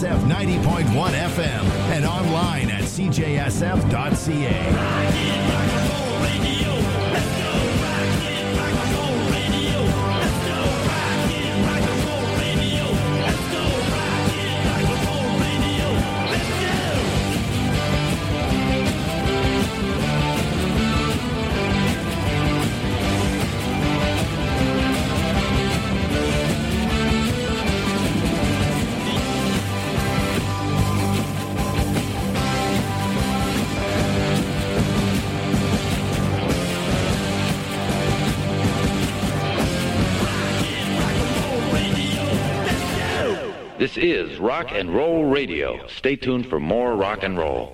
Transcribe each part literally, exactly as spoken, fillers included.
ninety point one F M and online at c j s f dot c a. This is Rock and Roll Radio. Stay tuned for more rock and roll.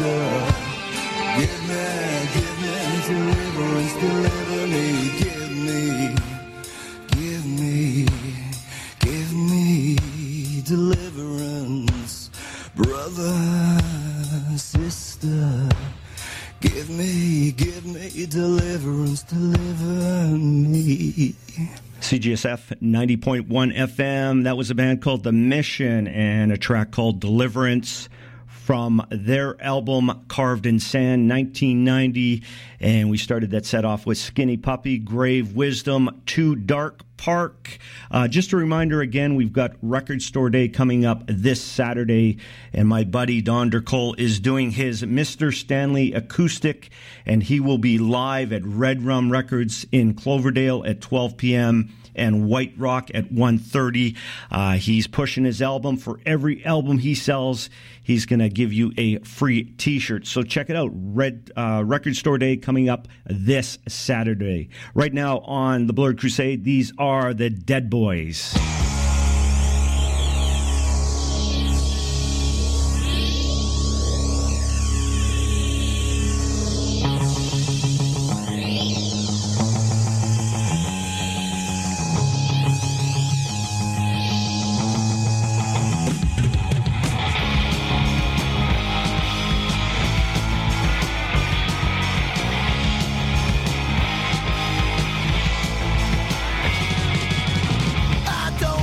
sister. Give me, give me deliverance, deliver me, give me, give me, give me deliverance, brother, sister. Give me, give me deliverance, deliver me. C G S F ninety point one F M. That was a band called The Mission and a track called Deliverance from their album Carved in Sand, nineteen ninety. And we started that set off with Skinny Puppy, Grave Wisdom, Too Dark Park. Uh, just a reminder again, we've got Record Store Day coming up this Saturday, and my buddy Don Dercole is doing his Mister Stanley Acoustic, and he will be live at Red Rum Records in Cloverdale at twelve p.m. and White Rock at one thirty. Uh, he's pushing his album. For every album he sells, he's going to give you a free T-shirt. So check it out. Red uh, Record Store Day coming up this Saturday. Right now on the Blurred Crusade, these are the Dead Boys. I don't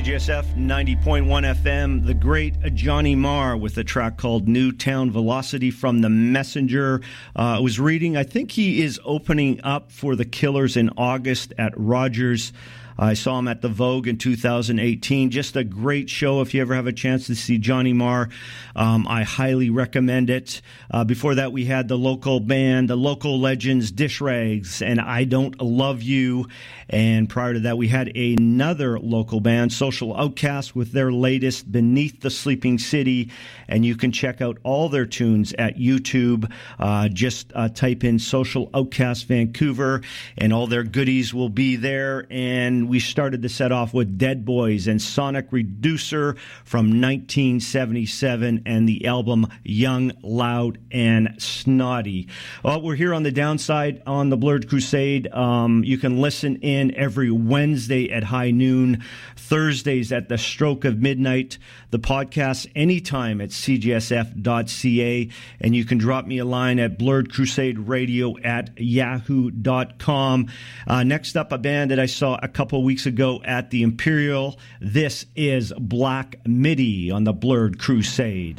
J S F ninety point one F M, the great Johnny Marr with a track called Newtown Velocity from The Messenger. Uh, I was reading, I think he is opening up for the Killers in August at Rogers. I saw him at the Vogue in two thousand eighteen. Just a great show. If you ever have a chance to see Johnny Marr, um, I highly recommend it. Uh, before that, we had the local band, the local legends, Dish Rags, and I Don't Love You. And prior to that, we had another local band, Social Outcast, with their latest, Beneath the Sleeping City. And you can check out all their tunes at YouTube. Uh, just uh, type in Social Outcast Vancouver, and all their goodies will be there. And we started the set off with Dead Boys and Sonic Reducer from nineteen seventy-seven and the album Young, Loud, and Snotty. Well, we're here on the Downside on the Blurred Crusade. Um, you can listen in every Wednesday at high noon, Thursdays at the stroke of midnight, the podcast anytime at c j s f dot c a, and you can drop me a line at blurred crusade radio at yahoo dot com. Uh, next up, a band that I saw a couple weeks ago at the Imperial. This is Black Midi on the Blurred Crusade.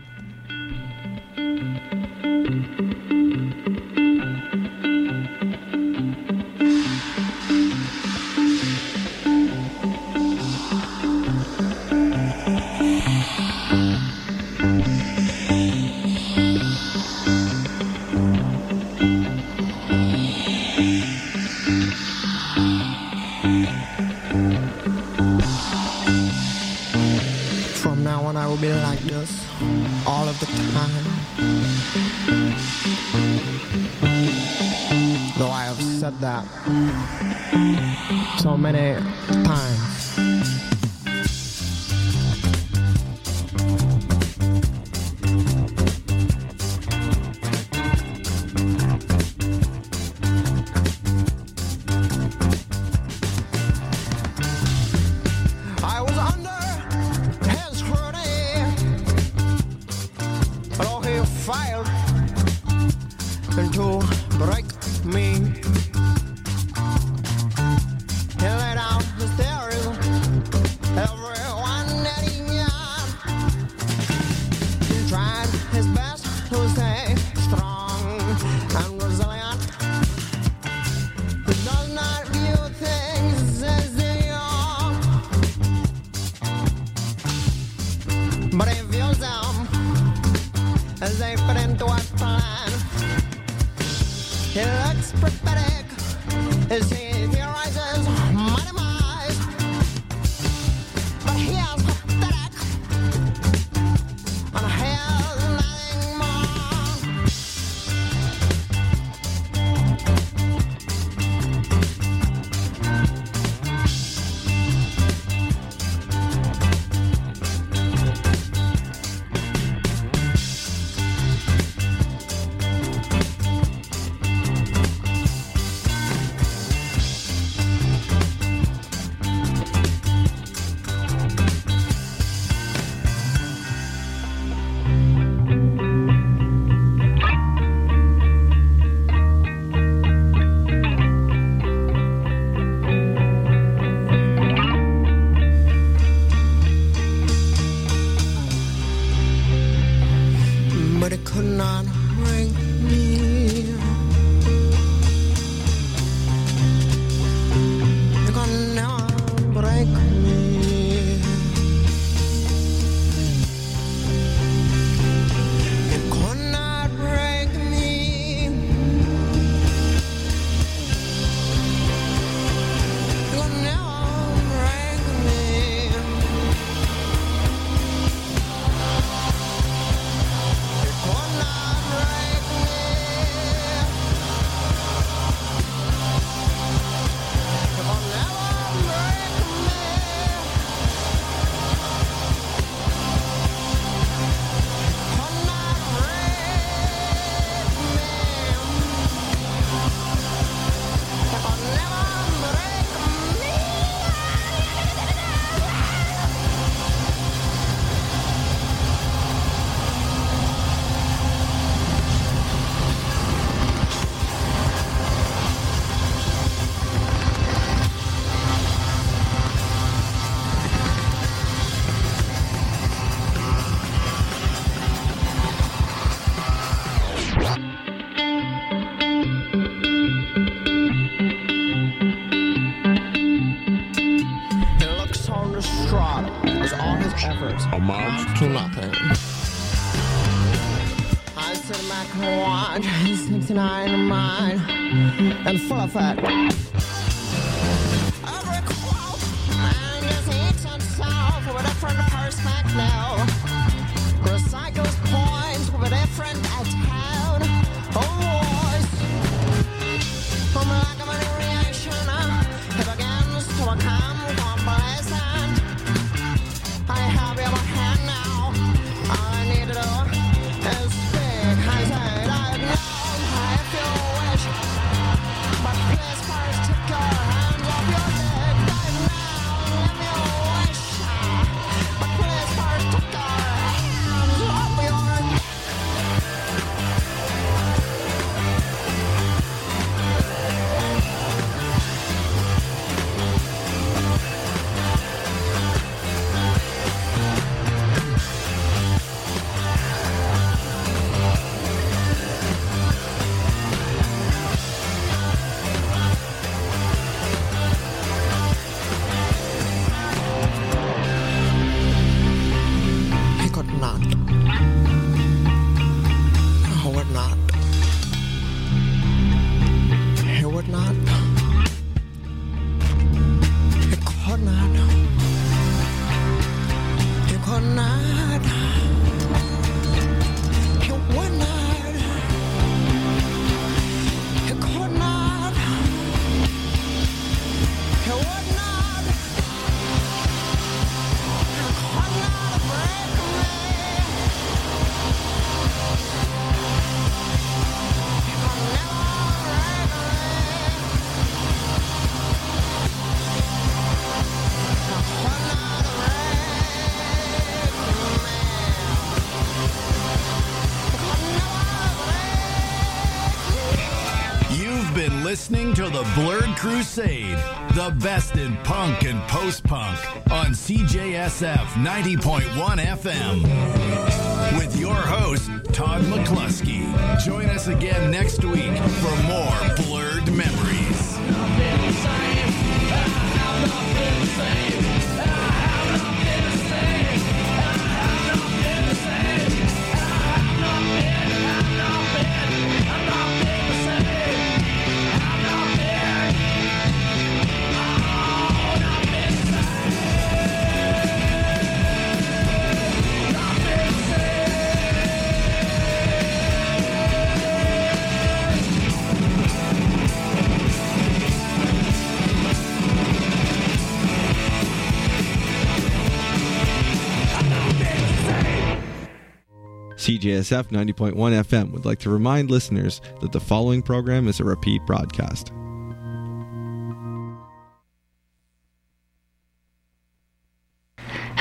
Be like this all of the time. Though I have said that so many times. as all his efforts amount to nothing. I sit back and watch sixty-nine in mine and full effect. Every quote and just eats itself with a different perspective. Recycles points with a different tone or voice. From lack of any reaction, it begins to become complacent. I have your hand now. All I need to do is speak. I said I know if you wish, but please first take your hands off your dick. I know if you wish, but please first take your hands off your dick. He could not. He would not. He would not. He could not. He could not. He would not. He could not. He would not. He could not break me. He could never break me. He could not break me. He could never break me. You've been listening to the Blurred Crusade, the best in punk and post-punk on C J S F ninety point one F M. With your host, Todd McCluskey. Join us again next week for more Blurred Memories. C J S F ninety point one F M would like to remind listeners that the following program is a repeat broadcast.